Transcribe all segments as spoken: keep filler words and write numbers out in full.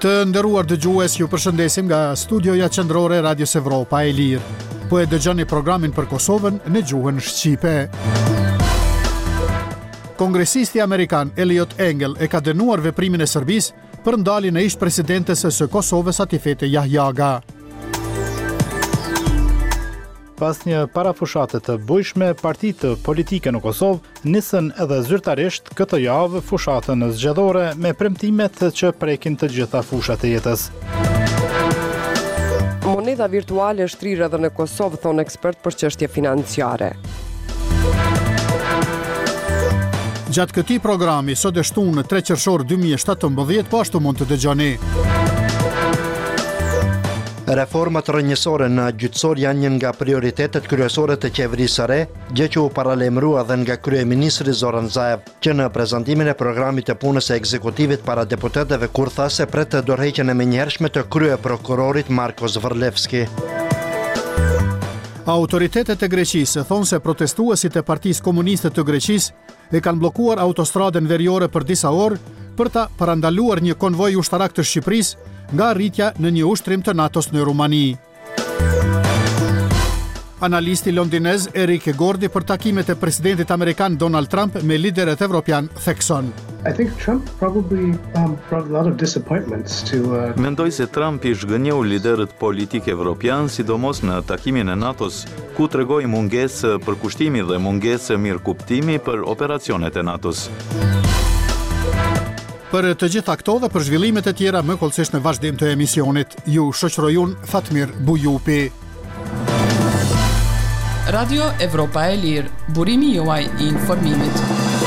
Të nderuar dëgjues, ju përshëndesim nga studioja qendrore Radios Evropa e Lirë. Po e dëgjoni programin për Kosovën në gjuhën shqipe. Kongresisti amerikan Eliot Engel e ka dënuar veprimin e Serbisë për ndaljen e ish-presidentes së Kosovës Atifete Jahjaga. Pas një parafushate të bujshme, partitë politike në Kosovë nisën edhe zyrtarisht këtë javë fushatën zgjedhore me premtimet që prekin të gjitha fushat e jetës. Moneda virtuale shtrirë edhe në Kosovë, thonë ekspert për çështje financiare. Gjatë këtij programi, sot e shtunë tre qershor dy mijë e shtatëmbëdhjetë, po ashtu mund të dëgjoni. Reformat rrënjësore në gjyqësor janë një nga prioritetet kryesore të qeverisë së re, gjë që u paralajmërua edhe nga kryeministri Zoran Zaev, që në prezantimin e programit të punës së ekzekutivit para deputetëve kur tha se pret dorëheqjen e menjëhershme të kryeprokurorit Marko Zvrlevski. Autoritetet e Greqisë thonë se protestuesit e Partisë Komuniste të Greqisë e kanë bllokuar autostradën veriore për disa orë për ta parandaluar një konvoj ushtarak të Shqipërisë nga rritja në një ushtrim të NATO-s në Rumani. Analisti londinez Eric Gordy për takimet e presidentit amerikan Donald Trump me liderët evropian thekson. I think Trump probably um, brought a lot of disappointments to uh... Mendoj se Trump i zhgënjeu liderët politik evropian, sidomos në takimin e NATO-s, ku tregoi mungesë përkushtimi dhe mungesë mirëkuptimi për operacionet e NATO-s. Për të gjitha këto dhe për zhvillimet e tjera më kollësisht në vazhdim të emisionit, ju shoqëroj unë Fatmir Bujupi. Radio Evropa e Lirë, burimi juaj i informimit.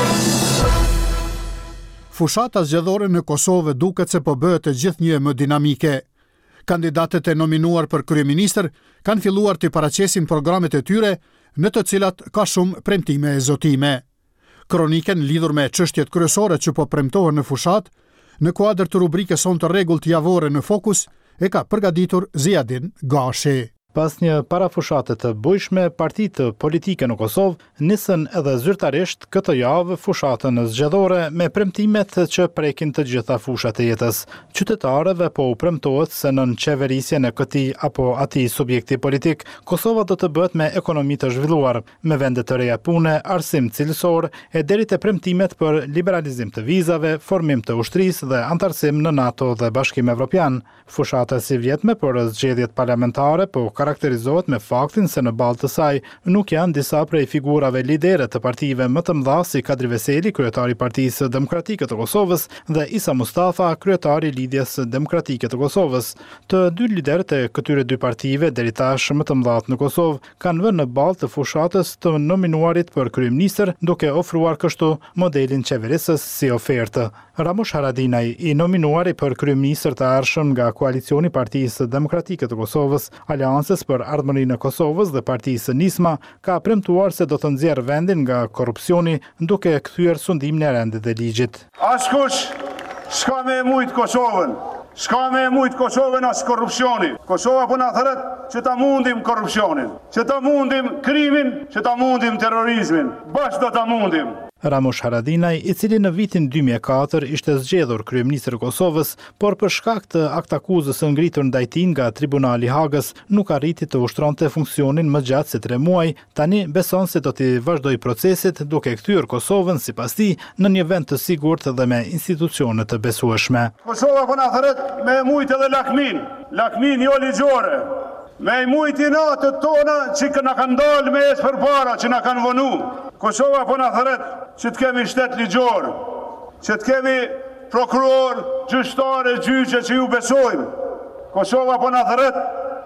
Fushata zgjedhore në Kosovë duket se po bëhet të gjithnjë më dinamike. Kandidatët e nominuar për kryeministër kanë filluar të paraqesin programet e tyre, në të cilat ka shumë premtime e zotime. Kroniken lidhur me çështjet kryesore që po premtohen në fushat, në kuadër të rubrikës sonë të rregullt javore në Fokus, e ka përgatitur Ziadin Gashi. Pas një parafushate të bujshme, partitë politike në Kosovë nisën edhe zyrtarisht këtë javë fushatën zgjedhore me premtimet që prekin të gjitha fushat e jetës. Qytetarëve po u premtohet se nën qeverisjen e këtij apo atij subjekti politik, Kosova do të bëhet me ekonomi të zhvilluar, me vende të reja pune, arsim cilësor e deri te premtimet për liberalizim të vizave, formim të ushtrisë dhe antarësim në NATO dhe Bashkim Evropian. Fushata si vjetme për zgjedhjet parlamentare po karakterizohet me faktin se në balë të saj nuk janë disa prej figurave lidere të partive më të mëdha si Kadri Veseli, kryetari i Partisë Demokratike të Kosovës, dhe Isa Mustafa, kryetari i Lidhjes Demokratike të Kosovës. Të dy liderët e këtyre dy partive deri tash më të mëdhat në Kosovë kanë vënë në balë të fushatës të nominuarit për kryeministër, duke ofruar kështu modelin qeverisës si ofertë. Ramush Haradinaj, i nominuari për kryeministër të ardhshëm nga koalicioni Partisë Demokratike të Kosovës, Aleancës për Ardhmërinë e Kosovës dhe Partisë Nisma, ka premtuar se do të nxjerrë vendin nga korrupsioni duke kthyer sundimin e rendit dhe ligjit. Askush s'ka me mujt Kosovën, s'ka me mujt Kosovën as korrupsioni. Kosova po na thret që ta mundim korrupsionin, që ta mundim krimin, që ta mundim terrorizmin. Bashkë do ta mundim. Ramush Haradinaj, i cili në vitin dy mijë e katër ishte zgjedhur kryeministër i Kosovës, por për shkak të aktakuzës së ngritur ndaj tij nga Tribunali i Hagës, nuk arriti të ushtronte funksionin më gjatë se tre muaj. Tani beson se do të vazhdojë procesit duke kthyer Kosovën sipas tij në një vend të sigurt dhe me institucione të besueshme. Kosova po na thret me mujt edhe lakmin, lakmin jo ligjore. Me i mujti natët tona që na kanë dalë me jesë për para, që na kanë vënu. Kosova po na thret që të kemi shtet ligjor, që të kemi prokuror, gjyqtare, gjyqe që ju besojmë. Kosova po na thret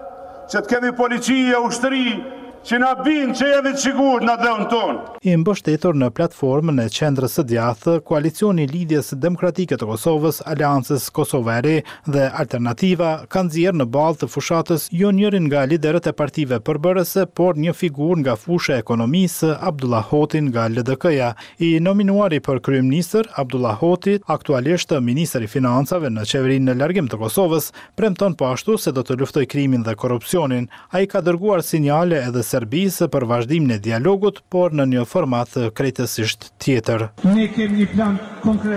që të kemi policie, ushtri, që na binë që jemi të sigurt në dhënë tonë. I mbështetur në platformën e Qendrës së Djathtë, koalicioni i Lidhjes Demokratike të Kosovës, Aleancës Kosova e Re dhe Alternativa kanë nxjerrë në balë të fushatës jo njërin nga liderët e partive përbërëse, por një figurë nga fusha e ekonomisë, Abdullah Hotin nga L D K-ja. I nominuari për kryeministër, Abdullah Hoti, aktualisht ministër i financave në qeverinë në largim të Kosovës, premton po ashtu se do të luftojë krimin dhe korrupsionin. Ai ka dërguar sinjale edhe Serbisë për vazhdimin e dialogut, por në një format krejtësisht tjetër. Ne kemi një plan konkret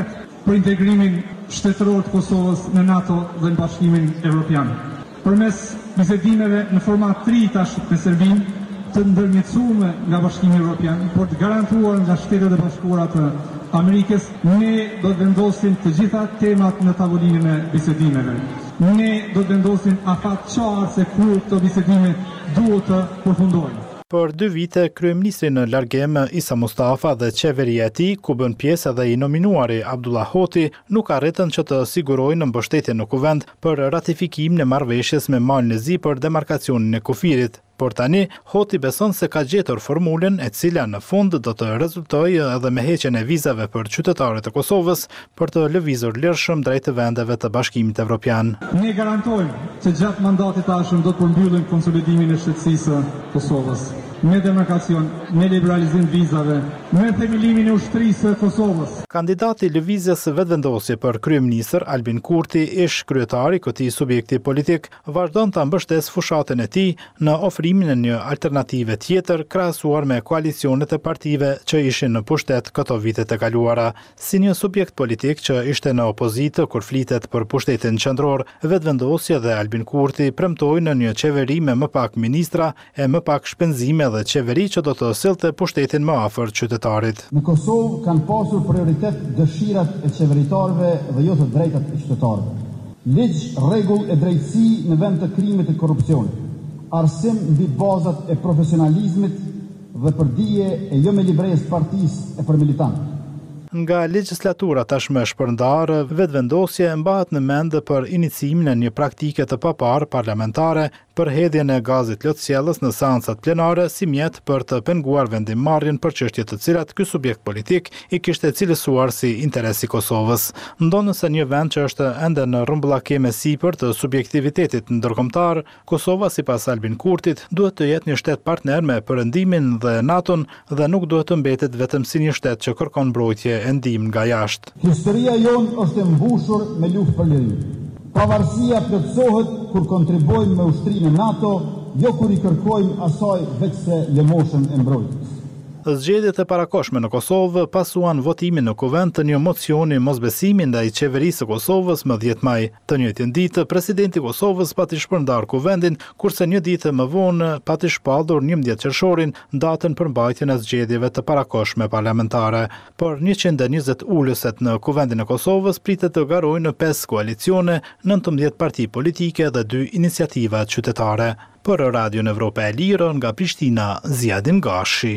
për integrimin shtetëror të Kosovës në NATO dhe në Bashkimin Evropian. Përmes bisedimeve në format tri tash me Serbinë, të ndërmjetësuar nga Bashkimi Evropian, por të garantuar nga Shtetet e Bashkuara të Amerikës, ne do të vendosim të gjitha temat në tavolinë e bisedimeve. Ne do të vendosim afatqarë se kur këto bisedime duhet të përfundojnë. Për dy vite, kryeministri në largim Isa Mustafa dhe qeveria e tij, ku bën pjesë edhe i nominuari Abdullah Hoti, nuk arritën që të sigurojnë mbështetje në kuvend për ratifikimin e marrëveshjes me Malin e Zi për demarkacionin e kufirit. Por tani, Hoti beson se ka gjetur formulën e cila në fund do të rezultojë edhe me heqjen e vizave për qytetarët e Kosovës për të lëvizur lirshëm drejt vendeve të Bashkimit Evropian. Ne garantojmë që gjatë mandatit tashëm do të përmbyllim konsolidimin e shtetësisë së Kosovës, me demarkacion, me liberalizim vizave, me themelimin e ushtrisë së Kosovës. Kandidati i lëvizjes vetëvendosje për kryeministër Albin Kurti, ish kryetari i këtij subjekti politik, vazhdon ta mbështesë fushatën e tij në ofrimin e një alternative tjetër krahasuar me koalicionet e partive që ishin në pushtet këto vitet e kaluara. Si një subjekt politik që ishte në opozitë kur flitet për pushtetin qendror, vetëvendosja dhe Albin Kurti premtojnë në një qeveri me më pak ministra e më pak shpenzime dhe qeveri që do të sillte pushtetin më afër qytetarit. Në Kosovë kanë pasur prioritet dëshirat e qeveritarëve dhe jo të drejtat e qytetarëve. Ligj, rregull e drejtësi në vend të krimit e korrupsionit. Arsim mbi bazat e profesionalizmit dhe përdije e jo me libresë partisë e për militantë. Nga legjislatura tashmë e shpërndarë, vetëvendosje mbahet në mend për iniciimin e një praktike të paparë parlamentare për hedhjen e gazit lotësjellës në seancat plenare si mjet për të penguar vendimmarrjen për çështje të cilat ky subjekt politik i kishte cilësuar si interes i Kosovës. Ndonë se një vend që është ende në rrumbullakeme sipër të subjektivitetit ndërkombëtar, Kosova sipas Albin Kurtit duhet të jetë një shtet partner me Perëndimin dhe NATO-n dhe nuk duhet të mbetet vetëm si një shtet që kërkon mbrojtje e ndihmë nga jashtë. Historia jonë është e mbushur me luftë për liri. Pavarësia plotësohet kur kontribuojmë me ushtrinë e NATO, jo kur i kërkojmë asaj veçse lëmoshën e mbrojtjes. Zgjedhjet e parakoshme në Kosovë pasuan votimin në kuvend të një mocioni mosbesimi ndaj qeverisë së Kosovës më dhjetë maj. Të njëjtën ditë, presidenti i Kosovës pati shpërndar kuvendin, kurse një ditë më vonë pati shpallur njëmbëdhjetë qershorin datën për mbajtjen e zgjedhjeve të parakoshme parlamentare. Por njëqind e njëzet ulëset në kuvendin e Kosovës pritet të garojnë në pesë koalicione, nëntëmbëdhjetë parti politike dhe dy iniciativa qytetare. Për Radion Evropa e Lirë nga Prishtina, Ziadin Gashi.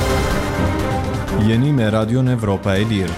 Jeni me Radion Evropa e Lirë.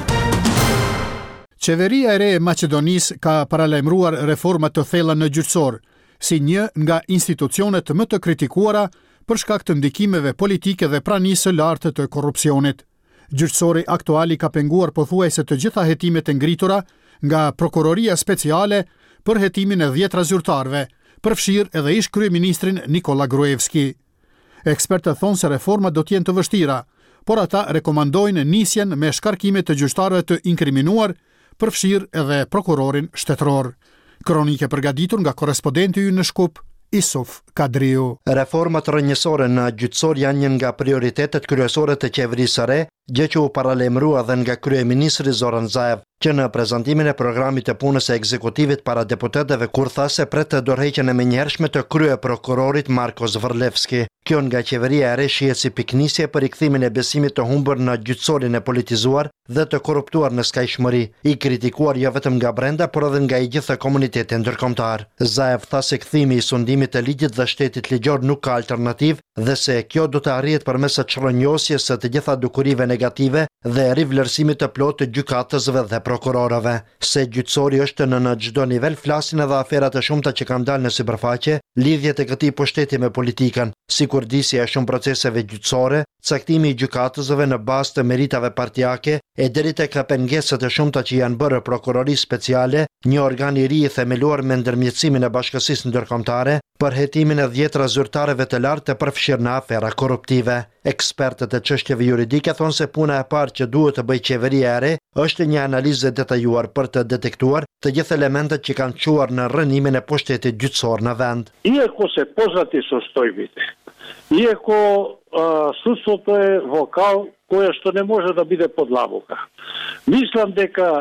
Qeveria e re e Maqedonisë ka paralajmëruar reforma të thella në gjyqësor, si një nga institucionet më të kritikuara për shkak të ndikimeve politike dhe pranisë së lartë të korrupsionit. Gjyqësori aktuali ka penguar pothuajse të gjitha hetimet e ngritura nga prokuroria speciale për hetimin e dhjetra zyrtarëve, përfshirë edhe ish kryeministrin Nikola Gruevski. Ekspertët thonë se reforma do të jenë të vështira, por ata rekomandojnë nisjen me shkarkime të gjyqtarëve të inkriminuar, përfshirë edhe prokurorin shtetëror. Kronike përgatitur nga korrespondenti ynë në Shkup, Isuf Kadriu. Reformat rrënjësore në gjyqësor janë një nga prioritetet kryesore të qeverisë së re, gjë që u paralajmërua edhe nga kryeministri Zoran Zaev, që në prezantimin e programit të punës së ekzekutivit para deputetëve kur tha se pret të dorëheqjen e menjëhershme të kryeprokurorit Marko Zvrlevski. Kjo nga qeveria e re shihet si piknisje për rikthimin e besimit të humbur në gjyqësorin e politizuar dhe të korruptuar në skajshmëri, i kritikuar jo vetëm nga brenda, por edhe nga i gjithë komuniteti ndërkombëtar. Zaev tha se kthimi i sundimit të ligjit dhe shtetit ligjor nuk ka alternativë dhe se kjo do të arrihet përmes çrronjosjes së të gjitha dukurive negative dhe rivlerësimit të plotë të gjykatësve dhe prokurorëve. Se gjyqësori është në në çdo nivel, flasin edhe aferat e shumta që kanë dalë në sipërfaqe, lidhjet e këtij pushteti me politikën, si kurdisja e shumë proceseve gjyqësore, caktimi i gjykatësve në bazë të meritave partijake e deri tek pengesat e shumta që janë bërë prokurori speciale, një organ i ri i themeluar me ndërmjetësimin e bashkësisë ndërkombëtare për hetimin e dhjetra zyrtarëve të lartë të përfshirë në afera korruptive. Ekspertët e çështjeve juridike thonë se puna e parë që duhet të bëjë qeveria e re është një analizë detajuar për të detektuar të gjithë elementet që kanë çuar në rrënimin e pushtetit gjyqësor në vend. Iako se poznati su stojbite, iako uh, sudството е вокал кое што не може да биде подлабока. Мислам дека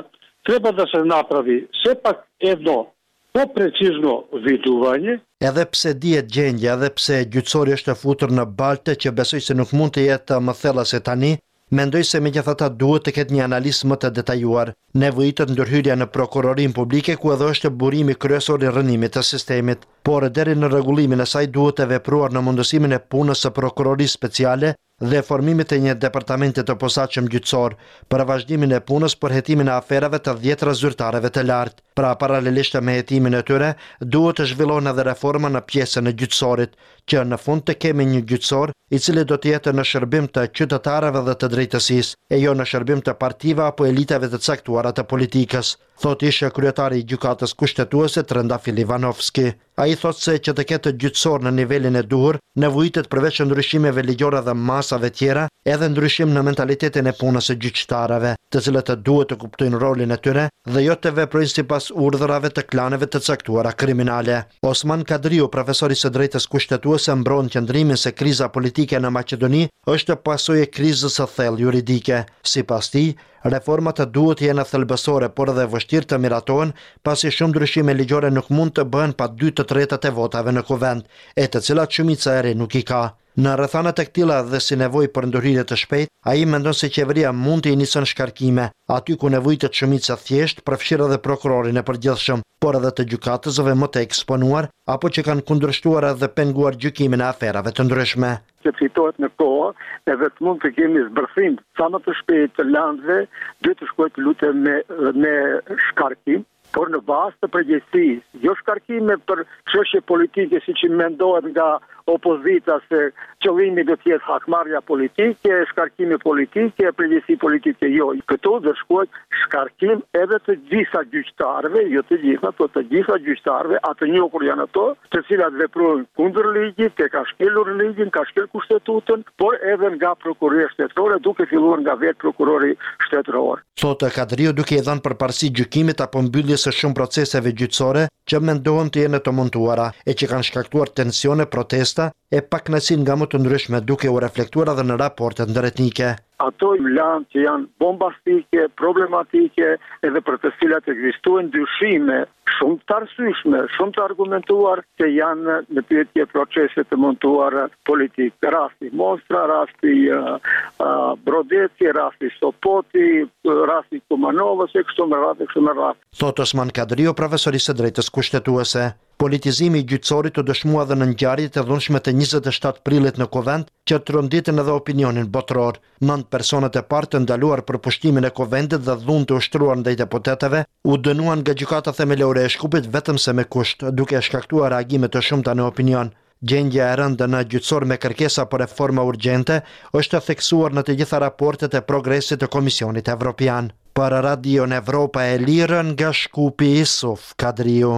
treba da se napravi sepak jedno poprecizno viduvanje. Edhe pse dihet gjendja, edhe pse gjyqësori është e futur në balte që besoj se nuk mund të jetë më thella se tani, mendoj se megjithatë duhet të ketë një analizë më të detajuar. Nevojitet ndërhyrja në prokurorin publike ku edhe është burimi kryesor i rënimit të sistemit, por deri në rregullimin e saj duhet të vepruar në mundësimin e punës së prokurorisë speciale dhe formimit të një departamenti të posaçëm gjyqësor për vazhdimin e punës për hetimin e aferave të dhjetra zyrtareve të lartë. Pra, paralelisht me hetimin e tyre, duhet të zhvillohen edhe reforma në pjesën e gjyqësorit, që në fund të kemi një gjyqësor i cili do të jetë në shërbim të qytetarëve dhe të drejtësisë, e jo në shërbim të partive apo elitave të caktuara të politikës, thot ishte kryetari i gjykatës kushtetuese Trendafil Ivanovski. Ai thot se që të ketë gjyqësor në nivelin e duhur, nevojitet përveç ndryshimeve ligjore dhe masave tjera, edhe ndryshim në mentalitetin e punës së gjyqtarëve, të cilët duhet të kuptojnë rolin e tyre dhe jo të veprojnë sipas urdhrave të klaneve të caktuara kriminale. Osman Kadriu, profesor i së drejtës kushtetuese, mbron qëndrimin se kriza politike në Maqedoni është pasojë e krizës së thellë juridike. Sipas tij, reformat duhet të jenë thelbësore, por edhe vështirë të miratohen, pasi shumë ndryshime ligjore nuk mund të bëhen pa dy të tretat e votave në kuvend, e të cilat shumica e re nuk i ka. Në rrethana e tilla dhe si nevojë për ndërhyrje të shpejtë, ai mendon se qeveria mund të inicon shkarkime, aty ku nevojitet shumica thjesht, përfshirë edhe prokurorin e përgjithshëm, por edhe të gjykatësve më të eksponuar, apo që kanë kundërshtuar edhe penguar gjykimin e aferave të ndryshme. Që fitohet në kohë, edhe të mund të kemi zbërthim sa më të shpejt të landëve, duhet të shkojë të lutem me, me shkarkim, por në bazë të përgjegjësisë, jo shkarkime për çështje politike siç i mendohet nga opozita se qëllimi do të jetë hakmarrja politike, shkarkime politike, përgjegjësi politike, jo. Këto do shkohet shkarkim edhe të gjitha gjyqtarëve, jo të gjitha, por të gjitha gjyqtarëve, atë njohur janë ato, të cilat veprojnë kundër ligjit, të ka shkelur ligjin, ka shkel kushtetutën, por edhe nga prokuroria shtetërore, duke filluar nga vetë prokurori shtetëror. Thotë Kadriu, duke i dhënë përparësi gjykimit apo mbylljes së shumë proceseve gjyqësore që mendohen të jenë të montuara e që kanë shkaktuar tensione, protesta e pakënaqësi nga më të ndryshme, duke u reflektuar edhe në raportet ndërretnike. Ato lanë që janë bombastike, problematike, edhe për të cilat ekzistojnë dyshime shumë të arsyeshme, shumë të argumentuar që janë në pyetje procese të montuar politik. Rasti Mostra, rasti uh, uh, Brodeci, rasti Sopoti, rasti Kumanovës, e kështu me radhë, e kështu me radhë. Thot Osman Kadriu, profesor i së drejtës kushtetuese. Politizimi i gjyqësorit të dëshmua dhe në ngjarjet e dhunshme të njëzet e shtatë prillit në Kuvend, që tronditën edhe opinionin botror. Nënt personat e parë të ndaluar për pushtimin e Kuvendit dhe dhunë të ushtruar ndaj deputetëve u dënuan nga gjykata themelore e Shkupit vetëm se me kusht, duke shkaktuar reagime të shumta në opinion. Gjendja e rëndë në gjyqësor me kërkesa për reforma urgjente është theksuar në të gjitha raportet e progresit të Komisionit Evropian. Për Radion Evropa e Lirë nga Shkupi, Isuf Kadriu.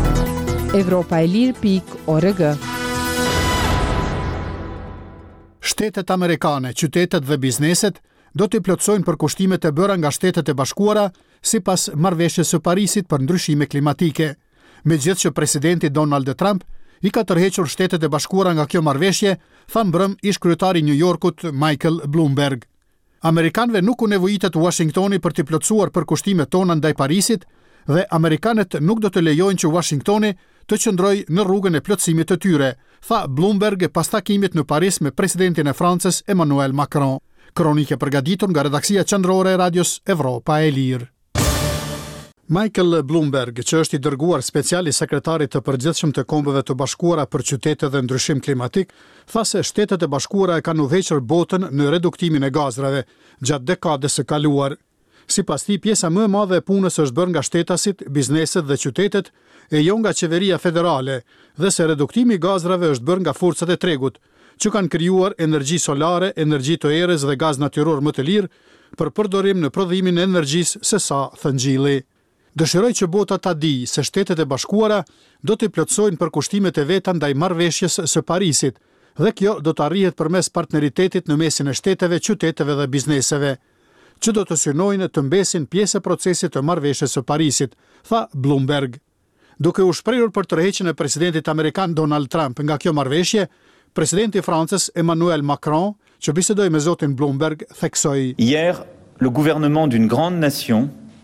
Evropa e Lirë pikë org. Shtetet amerikane, qytetet dhe bizneset do të plotësojnë përkushtimet e bëra nga Shtetet e Bashkuara sipas marrëveshjes së Parisit për ndryshime klimatike. Megjithëse që presidenti Donald Trump i ka tërhequr Shtetet e Bashkuara nga kjo marrëveshje, tha mbrëm ish kryetari i New Yorkut Michael Bloomberg. Amerikanëve nuk u nevojitet Washingtoni për të plotësuar përkushtimet tona ndaj Parisit dhe amerikanët nuk do të lejojnë që Washingtoni të qëndrojë në rrugën e plotësimit të tyre, tha Bloomberg pas takimit në Paris me presidentin e Francës Emmanuel Macron. Kronike përgatitur nga redaksia qendrore e Radios Evropa e Lirë. Michael Bloomberg, që është i dërguar special i sekretarit të përgjithshëm të Kombeve të Bashkuara për qytete dhe ndryshim klimatik, tha se Shtetet e Bashkuara e kanë udhëhequr botën në reduktimin e gazrave gjatë dekadës së kaluar. Sipas tij, pjesa më e madhe e punës është bërë nga shtetasit, bizneset dhe qytetet, e jo nga qeveria federale, dhe se reduktimi i gazrave është bërë nga forcat e tregut, që kanë krijuar energji solare, energji të erës dhe gaz natyror më të lirë për përdorim në prodhimin e energjisë se sa thëngjilli. Dëshiroj që bota ta di se Shtetet e Bashkuara do të plotësojnë përkushtimet e veta ndaj marrëveshjes së Parisit, dhe kjo do të arrihet përmes partneritetit në mesin e shteteve, qyteteve dhe bizneseve, që do të synojnë të mbesin pjesë e procesit të marrëveshjes së Parisit, tha Bloomberg. Duke u shprehur për tërheqjen e presidentit amerikan Donald Trump nga kjo marrëveshje, presidenti i Francës Emmanuel Macron, që bisedoi me zotin Bloomberg, theksoi: Hier, le gouvernement d'une grande nation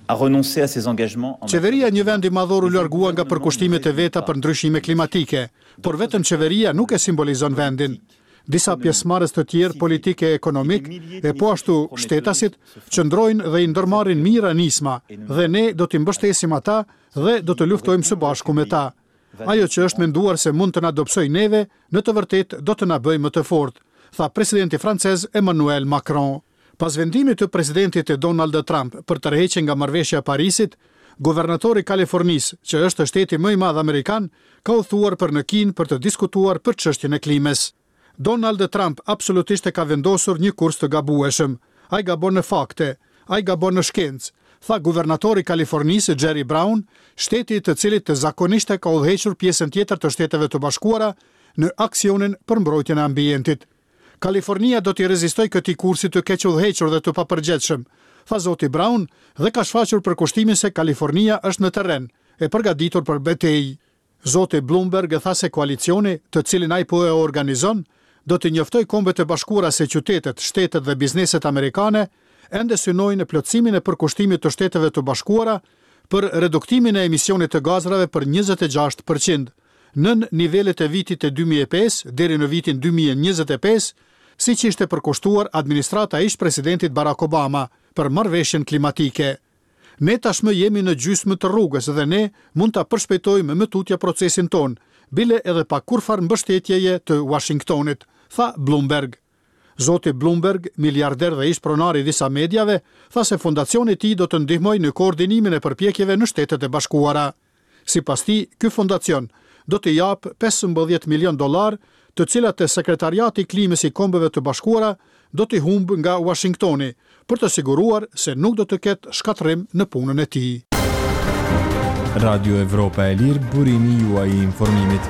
a renoncé à ses engagements. Qeveria e një vendi madhor u largua nga përkushtimet e veta për ndryshime klimatike, por vetëm qeveria nuk e simbolizon vendin. Disa pjesëmarrës të tjerë politike e ekonomik e po ashtu shtetasit qëndrojnë dhe i ndërmarrin mira nisma dhe ne do t'i mbështesim ata dhe do të luftojmë së bashku me ta. Ajo që është menduar se mund të na dobësoj neve, në të vërtetë do të na bëjë më të fortë, tha presidenti francez Emmanuel Macron. Pas vendimit të presidentit Donald Trump për tërheqjen nga marrëveshja e Parisit, guvernatori i Kalifornisë, që është shteti më i madh amerikan, ka udhëtuar për në Kinë për të diskutuar për çështjen e klimës. Donald Trump absolutisht e ka vendosur një kurs të gabueshëm. Ai gabon në fakte, ai gabon në shkencë, tha guvernatori i Kalifornisë Jerry Brown, shteti të cilit të zakonisht e ka udhëhequr pjesën tjetër të Shteteve të Bashkuara në aksionin për mbrojtjen e ambientit. Kalifornia do t'i rezistoj këtij kursi të keq udhëhequr dhe të papërgjetshëm, tha zoti Brown dhe ka shfaqur përkushtimin se Kalifornia është në terren, e përgatitur për betejë. Zoti Bloomberg tha se koalicioni, të cilin ai po e organizon, do të njoftoj Kombet e Bashkuara se qytetet, shtetet dhe bizneset amerikane ende synojnë plotësimin e përkushtimit të Shteteve të Bashkuara për reduktimin e emisionit të gazrave për njëzet e gjashtë përqind, nën nivelet e vitit e dy mijë e pesë deri në vitin dy mijë e njëzet e pesë, siç ishte përkushtuar administrata e ish-presidentit Barack Obama për marrëveshjen klimatike. Ne tashmë jemi në gjysmë të rrugës dhe ne mund ta përshpejtojmë më tutje procesin ton, bile edhe pa kurfar mbështetjeje të Washingtonit, tha Bloomberg. Zoti Bloomberg, miliarder dhe ish pronar i disa medjave, tha se fondacioni i tij do të ndihmojë në koordinimin e përpjekjeve në Shtetet e Bashkuara. Sipas tij, ky fondacion do të jap pesëmbëdhjetë milion dollar, të cilat e Sekretariati i Klimës i Kombeve të Bashkuara do t'i humbë nga Washingtoni, për të siguruar se nuk do të ketë shkatërrim në punën e tij. Radio Evropa e Lirë, burimi juaj i informimit.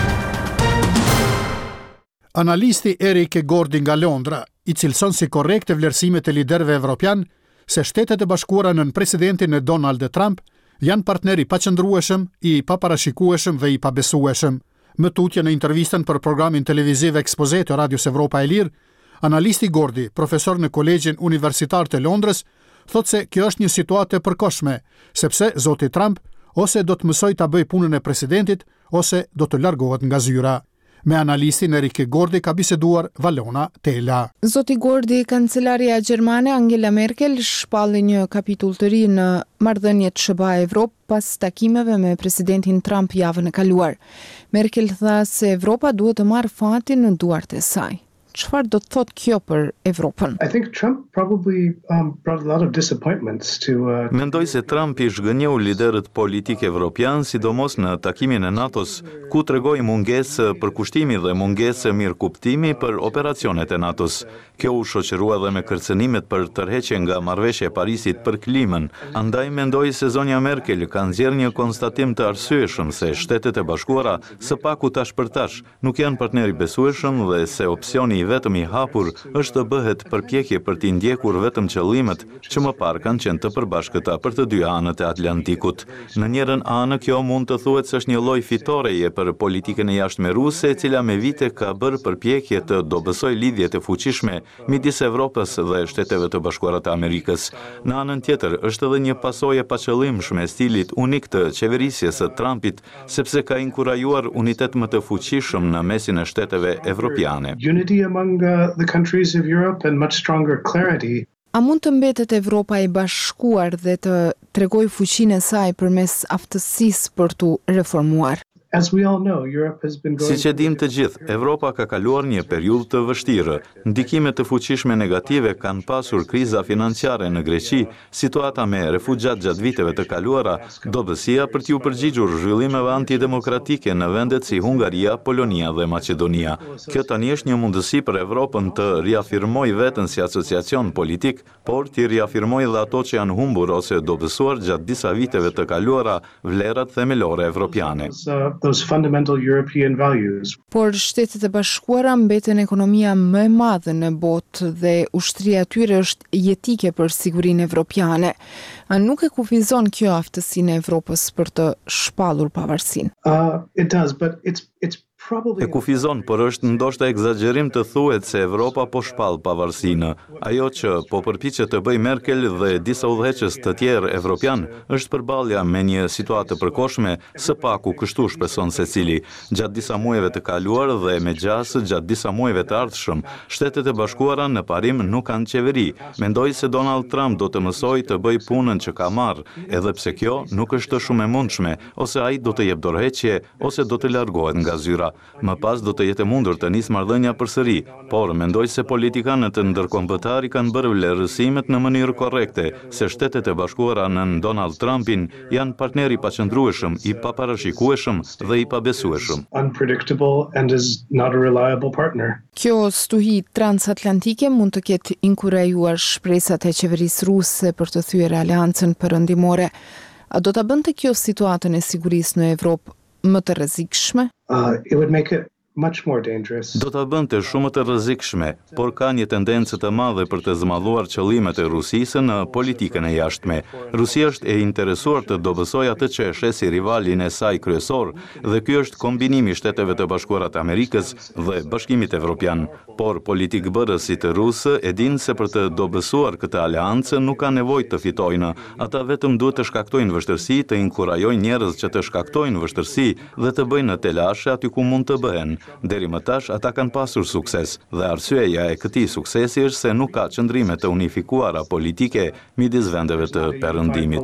Analisti Eric Gordy nga Londra i cilëson si korrekte vlerësimet e liderëve evropian se Shtetet e Bashkuara nën presidentin e Donald Trump janë partneri paqëndrueshëm, i paparashikueshëm dhe i pabesueshëm. Më tutje në intervistën për programin televiziv Ekspoze të Radios Evropa e Lirë, analisti Gordy, profesor në Kolegjin Universitar të Londrës, thot se kjo është një situatë e përkohshme, sepse zoti Trump ose do të mësoj ta bëj punën e presidentit, ose do të largohet nga zyra. Me analistin Eric Gordy ka biseduar Valona Tela. Zoti Gordy, kancelaria gjermane Angela Merkel shpalli një kapitull të ri në marrëdhëniet S B A-Evropë pas takimeve me presidentin Trump javën e kaluar. Merkel tha se Evropa duhet të marrë fatin në duart e saj. Çfarë do të thotë kjo për Evropën? I think Trump probably um, brought a lot of disappointments to uh... Mendoj se Trump i zhgënjeu liderët politik evropian, sidomos në takimin e NATO-s, ku tregoi mungesë përkushtimi dhe mungesë mirëkuptimi për operacionet e NATO-s. Kjo u shoqërua dhe me kërcënimet për tërheqje nga marrëveshja e Parisit për klimën. Andaj mendoj se zonja Merkel ka nxjerrë një konstatim të arsyeshëm se Shtetet e Bashkuara së paku tash për tash nuk janë partneri besueshëm dhe se opsioni i vetëm i hapur është të bëhet përpjekje për t'i ndjekur vetëm qëllimet që më parë kanë qenë të përbashkëta për të dy anët e Atlantikut. Në njërin anë kjo mund të thuhet se është një lloj fitoreje për politikën e jashtme ruse, e cila me vite ka bërë përpjekje të dobësoj lidhjet e fuqishme midis Evropës dhe Shteteve të Bashkuara të Amerikës. Në anën tjetër është edhe një pasojë pa qëllimshme e stilit unik të qeverisjes së Trumpit, sepse ka inkurajuar unitet më të fuqishëm në mesin e shteteve evropiane. Unity among uh, the countries of Europe and much stronger clarity. A mund të mbetet Evropa e bashkuar dhe të tregoj fuqinë e saj përmes aftësisë për tu reformuar? As we all know, Europe has been going... Si që dim të gjithë, Evropa ka kaluar një periudhë të vështirë. Ndikimet të fuqishme negative kanë pasur kriza financiare në Greqi, situata me refugjat gjatë viteve të kaluara, dobësia për t'ju përgjigjur zhvillimeve antidemokratike në vendet si Hungaria, Polonia dhe Maqedonia. Kjo tani është një mundësi për Evropën të riafirmoj veten si asociacion politik, por t'i riafirmoj dhe ato që janë humbur ose dobësuar gjatë disa viteve të kaluara vlerat themelore evropiane. Those fundamental European values. Por Shtetet e Bashkuara mbeten ekonomia më e madhe në botë dhe ushtria e tyre është jetike për sigurinë evropiane. A nuk e kufizon kjo aftësinë e Evropës për të shpallur pavarësinë? Uh, it does, but it's it's E kufizon, por është ndoshta egzagerim të thuhet se Evropa po shpall pavarësinë. Ajo që po përpiqet të bëjë Merkel dhe disa udhëheqës të tjerë evropian është përballja me një situatë të përkohshme, së paku kështu shpreson secili. Gjatë disa muajve të kaluar dhe me gjasë gjatë disa muajve të ardhshëm, Shtetet e Bashkuara në parim nuk kanë qeveri. Mendoj se Donald Trump do të mësojë të bëjë punën që ka marrë, edhe pse kjo nuk është shumë e mundshme, ose ai do të jep dorëheqje ose do të largohet nga zyra. Më pas do të jetë mundur të nisë marrëdhënia përsëri, por mendoj se politikanët ndërkombëtar i kanë bërë vlerësimet në mënyrë korrekte, se Shtetet e Bashkuara nën Donald Trumpin janë partner i paqëndrueshëm, i paparashikueshëm dhe i pabesueshëm. Unpredictable and is not a reliable partner. Kjo stuhi transatlantike mund të ketë inkurajuar shpresat e qeverisë ruse për të thyer aleancën perëndimore. A do ta bënte kjo situatën e sigurisë në Evropë më të rrezikshme? Uh, it would make it much more dangerous. Do ta bënte shumë të rrezikshme, por ka një tendencë të madhe për të zmadhuar qëllimet e Rusisë në politikën e jashtme. Rusia është e interesuar të dobësojë atë që e sheh si rivalin e saj kryesor, dhe ky është kombinimi i Shteteve të Bashkuara të Amerikës dhe Bashkimit Evropian. Por politikbërësit rusë e dinë se për të dobësuar këtë aleancë nuk ka nevojë të fitojnë. Ata vetëm duhet të shkaktojnë vështirësi, të inkurajojnë njerëz që të shkaktojnë vështirësi dhe të bëjnë telashe aty ku mund të bëhen. Deri më tash ata kanë pasur sukses dhe arsyeja e këtij suksesi është se nuk ka qëndrime të unifikuara politike midis vendeve të perëndimit.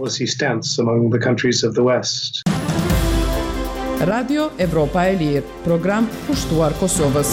Radio Evropa e Lirë, program pushtuar Kosovës.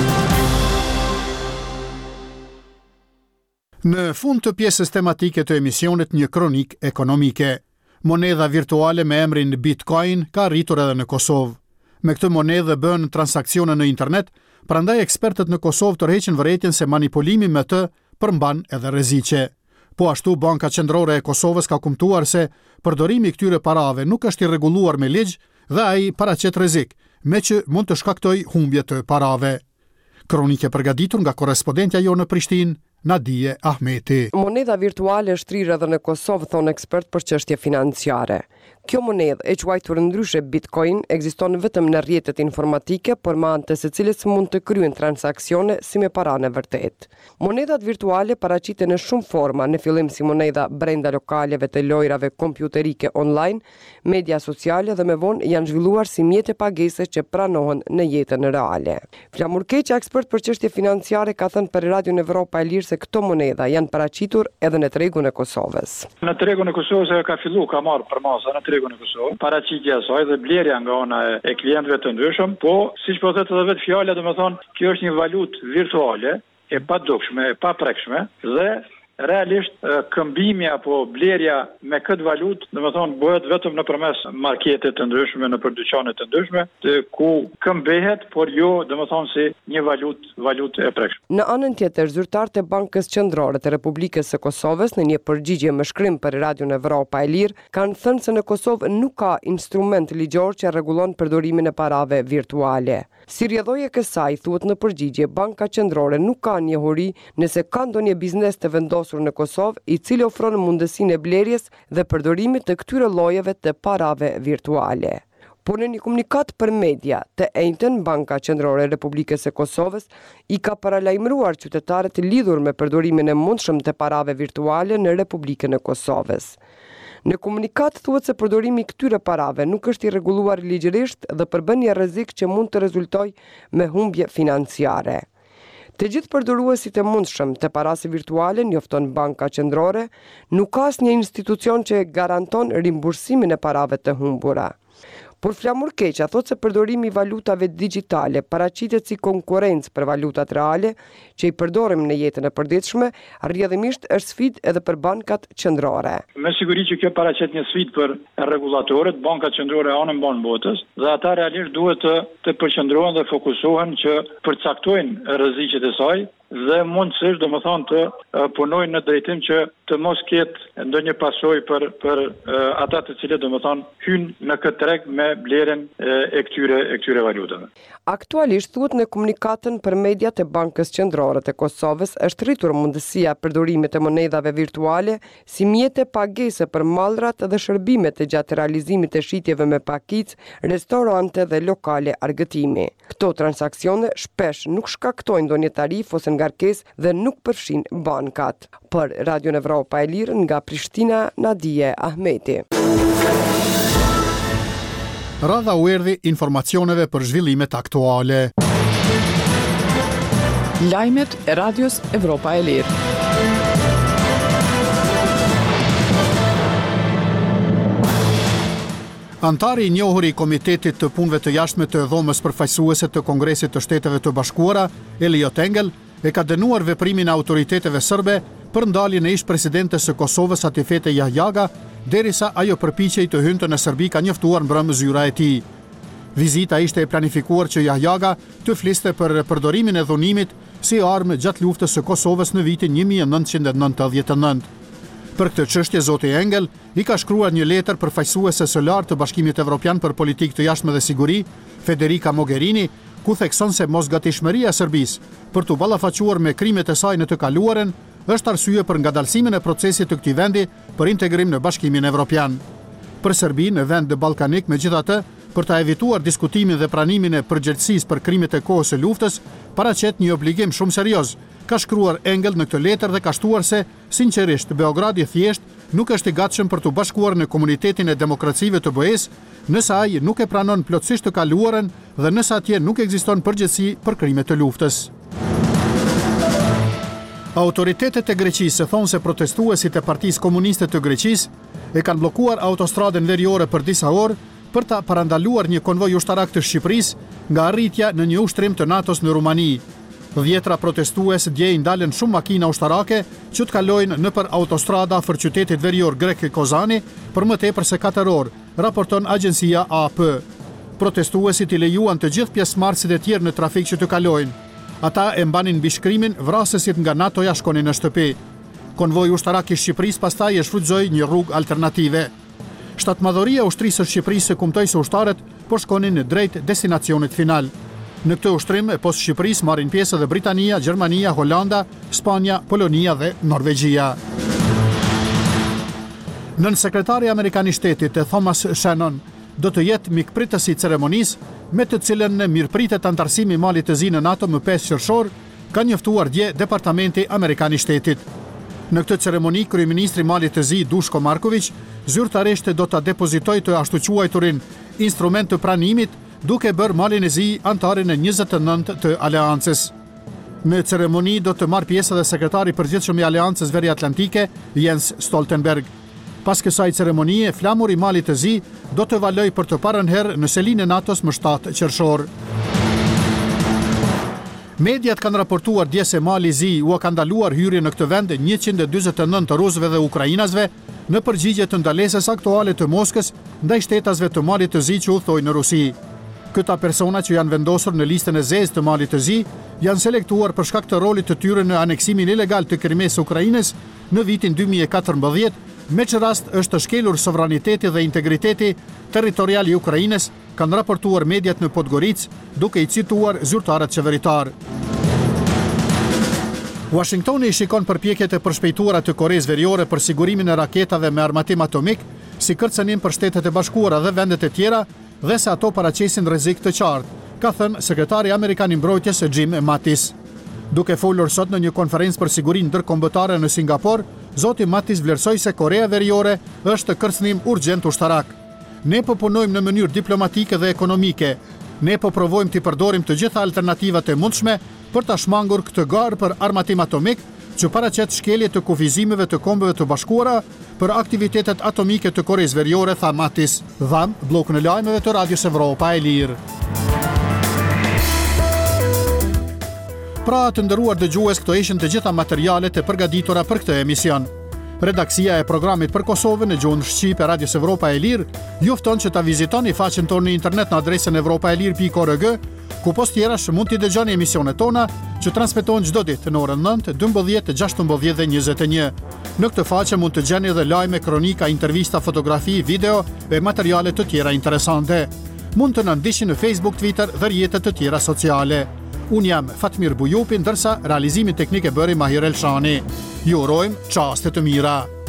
Në fund të pjesës tematike të emisionit një kronik ekonomike. Monedha virtuale me emrin Bitcoin ka rritur edhe në Kosovë. Me këtë monedhë bën transaksione në internet, prandaj ekspertët në Kosovë tërheqin vërejtjen se manipulimi me të përmban edhe rreziqe. Po ashtu Banka Qendrore e Kosovës ka kumtuar se përdorimi i këtyre parave nuk është i rregulluar me ligj dhe ai paraqet rrezik, me që mund të shkaktojë humbje të parave. Kronikë përgatitur nga korrespondentja jo në Prishtinë, Nadije Ahmeti. Monedha virtuale është rrirë edhe në Kosovë, thon ekspert për çështje financiare. Kjo monedhë, e quajtur ndryshe Bitcoin, ekziston vetëm në rrjetet informatike, por me anë të së cilës mund të kryen transaksione si me para në vërtet. Monedhat virtuale paraqiten në shumë forma, në fillim si monedha brenda lokaleve të lojrave kompjuterike online, media sociale dhe me vonë janë zhvilluar si mjete pagese që pranohen në jetën reale. Flamur Keqa, ekspert për çështje financiare, ka thënë për Radion Evropa e Lirë se këto monedha janë paraqitur edhe në tregun e Kosovës. Në tregun e Kosovës ka filluar, ka marrë për masa në tregun e Kosovës, paraqitja e saj dhe blerja nga ana e klientëve të ndryshëm, po siç po thotë edhe vetë fjala, domethënë kjo është një valutë virtuale e padukshme, e paprekshme dhe realisht këmbimi apo blerja me këtë valutë, domethënë bëhet vetëm nëpërmes markete të ndryshme, nëpër dyqane të ndryshme, të ku këmbehet, por jo domethënë si një valutë, valutë e prekshme. Në anën tjetër, zyrtarët e Bankës Qendrore të Republikës së Kosovës në një përgjigje me shkrim për Radion Evropa e Lirë kanë thënë se në Kosovë nuk ka instrument ligjor që rregullon përdorimin e parave virtuale. Si rrjedhoi e kësaj, thuhet në përgjigje, Banka Qendrore nuk ka njohuri nëse ka ndonjë biznes të vendosur në Kosovë i cili ofron mundësinë e blerjes dhe përdorimit të këtyre llojeve të parave virtuale. Por në një komunikat për media të njëjtën, Banka Qendrore e Republikës së Kosovës i ka paralajmëruar qytetarët lidhur me përdorimin e mundshëm të parave virtuale në Republikën e Kosovës. Në komunikat thuhet se përdorimi i këtyre parave nuk është i rregulluar ligjërisht dhe përbën një rrezik që mund të rezultojë me humbje financiare. Të gjithë përdoruesit e mundshëm të parave virtuale, njofton Banka Qendrore, nuk ka asnjë institucion që garanton rimbursimin e parave të humbura. Por Flamur Keqa thotë se përdorimi i valutave digjitale paraqitet si konkurrencë për valutat reale që i përdorim në jetën e përditshme, rrjedhimisht është sfidë edhe për bankat qendrore. Me siguri që kjo paraqet një sfidë për rregulatorët, bankat qendrore anë mban botës, dhe ata realisht duhet të të përqendrohen dhe fokusohen që përcaktojnë rreziqet e saj dhe mundësisht domethënë të uh, punojnë në drejtim që të mos ketë ndonjë pasojë për për uh, ata të cilët domethënë hynë në këtë treg me blerjen uh, e këtyre e këtyre valutave. Aktualisht thuhet në komunikatën për mediat e Bankës Qendrore të Kosovës është rritur mundësia e përdorimit të monedhave virtuale si mjete pagese për mallrat dhe shërbimet e gjatë realizimit të shitjeve me pakicë, restorante dhe lokale argëtimi. Këto transaksione shpesh nuk shkaktojnë ndonjë tarifë ose ngarkesë dhe nuk përfshin bankat. Për Radio Evropa e Lirë nga Prishtina, Nadije Ahmeti. Radha u erdhi informacioneve për zhvillimet aktuale. Lajmet e Radios Evropa e Lirë. Antari i njohur i Komitetit të Punëve të Jashtme të Dhomës Përfaqësuese të Kongresit të Shteteve të Bashkuara, Elliot Engel, e ka dënuar veprimin e autoriteteve serbe për ndaljen e ish-presidentes së Kosovës Atifete Jahjaga, derisa ajo përpiqej të hynte në Serbi ka njoftuar mbrëmë zyra e tij. Vizita ishte e planifikuar që Jahjaga të fliste për përdorimin e dhunimit si armë gjatë luftës së Kosovës në vitin një mijë e nëntëqind e nëntëdhjetë e nëntë. Për këtë çështje zoti Engel i ka shkruar një letër përfaqësuese së lartë të Bashkimit Evropian për Politikë të Jashtme dhe Siguri, Federica Mogherini, ku thekson se mosgatishmëria e Serbisë për të ballafaquar me krimet e saj në të kaluarën është arsye për ngadalësimin e procesit të këtij vendi për integrim në Bashkimin Evropian. Për Serbinë, në vend ballkanik, megjithatë, për ta evituar diskutimin dhe pranimin e përgjegjësisë për krimet e kohës së luftës, paraqet një obligim shumë serioz, ka shkruar Engel në këtë letër dhe ka shtuar se, sinqerisht, Beogradi thjesht nuk është i gatshëm për të bashkuar në komunitetin e demokracive të B E-s, nëse ai nuk e pranon plotësisht të kaluarën dhe nëse atje nuk ekziston përgjegjësi për krimet të luftës. Autoritetet e Greqisë thonë se protestuesit e Partisë Komuniste të Greqisë e kanë bllokuar autostradën veriore për disa orë për ta parandaluar një konvoj ushtarak të Shqipërisë nga arritja në një ushtrim të NATO-s në Rumani. Dhjetra protestues dje i ndalën shumë makina ushtarake që të kalojnë nëpër autostrada afër qytetit verior grek Kozani për më tepër se katër orë, raporton agjencia A P. Protestuesit i lejuan të gjithë pjesëmarrësit e tjerë në trafik që të kalojnë. Ata e mbanin mbi shkrimin vrasësit nga NATO-ja shkonin në shtëpi. Konvoji ushtarak i Shqipërisë pastaj e shfrytëzoi një rrugë alternative. Shtatmadhoria e ushtrisë së Shqipërisë kumtoi se ushtarët po shkonin në drejt destinacionit final. Në këtë ushtrim e poshtë Shqipërisë marrin pjesë edhe Britania, Gjermania, Holanda, Spanja, Polonia dhe Norvegjia. Nën sekretari amerikan i shtetit Thomas Shannon do të jetë mikpritësi i ceremonisë me të cilën mirëpritet antarësimi i Malit të Zi në NATO më pesë qershor, ka njoftuar dje Departamenti Amerikan i Shtetit. Në këtë ceremoni, kryeministri i Malit të Zi Dushko Marković zyrtarisht do ta depozitojë të ashtu quajturin instrument të pranimit, duke bërë Malin e Zi antarin e njëzet e nëntë të aleancës. Në ceremoni do të marrë pjesë edhe sekretari i përgjithshëm i Aleancës Veriatlantike, Jens Stoltenberg. Pas kësaj ceremonie, flamur i Malit të Zi do të valoj për të parën herë në selinë e NATO-s më shtatë qershor. Mediat kanë raportuar dje se Mali i Zi u ka ndaluar hyrje në këtë vend njëqind e dyzet e nëntë rusëve dhe ukrainasve në përgjigje të ndalesës aktuale të Moskës ndaj shtetasve të Malit të Zi që udhtojnë në Rusi. Këta persona që janë vendosur në listën e zezë të Malit të Zi janë selektuar për shkak të rolit të tyre në aneksimin ilegal të Krimes së Ukrainës në vitin dy mijë e katërmbëdhjetë, me që rast është të shkelur sovraniteti dhe integriteti territorial i Ukrainës, kanë raportuar mediat në Podgoricë, duke i cituar zyrtarët qeveritar. Washingtoni i shikon përpjekjet e përshpejtuara të Koreas Veriore për sigurimin e raketave me armatim atomik si kërcënim për Shtetet e Bashkuara dhe vendet e tjera dhe se ato paraqesin rrezik të qartë, ka thënë sekretari amerikan i mbrojtjes Jim Mattis. Duke folur sot në një konferencë për sigurinë ndërkombëtare në Singapur, zoti Mattis vlerësoi se Korea Veriore është kërcënim urgjent ushtarak. Ne po punojmë në mënyrë diplomatike dhe ekonomike. Ne po provojmë të përdorim të gjitha alternativat e mundshme për ta shmangur këtë garë për armatim atomik që paraqet shkelje të kufizimeve të Kombeve të Bashkuara për aktivitetet atomike të Koreas Veriore, tha Mattis. Dham, bllokun e lajmeve të Radios Evropa e Lirë. Pra të ndëruar dëgjues, këto ishin të gjitha materialet e përgatitura për këtë emision. Redaksia e programit për Kosovën në gjuhën shqipe e Radios Evropa e Lirë ju fton që ta vizitoni faqen tonë në internet në adresën evropaelir pikë org, ku post tjerash mund t'i dëgjoni emisionet tona që transmetohen çdo ditë në orën nëntë, dymbëdhjetë, gjashtëmbëdhjetë dhe njëzet e një. Në këtë faqe mund të gjeni edhe lajme, kronika, intervista, fotografi, video dhe materiale të tjera interesante. Mund të na ndiqni në Facebook, Twitter dhe rrjetet të tjera sociale. Unë jam Fatmir Bujupi, ndërsa realizimin teknik e bëri Mahir Elshani. Ju urojmë çaste të mira.